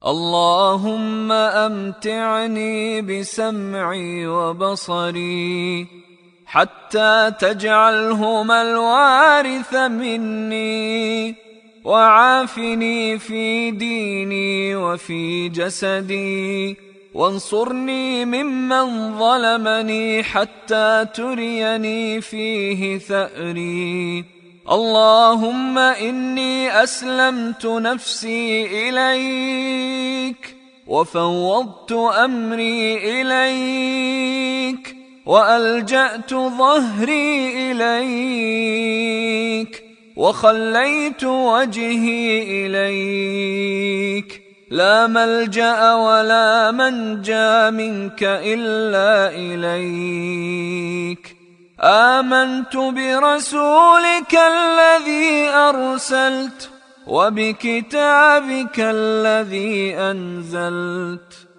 اللهم أمتعني بسمعي وبصري حتى تجعلهما الوارث مني، وعافني في ديني وفي جسدي، وانصرني ممن ظلمني حتى تريني فيه ثأري. اللهم إني أسلمت نفسي إليك، وفوضت أمري إليك، وألجأت ظهري إليك، وخليت وجهي إليك. لا ملجأ ولا منجى منك إلا إليك. آمنت برسولك الذي أرسلت، وبكتابك الذي أنزلت،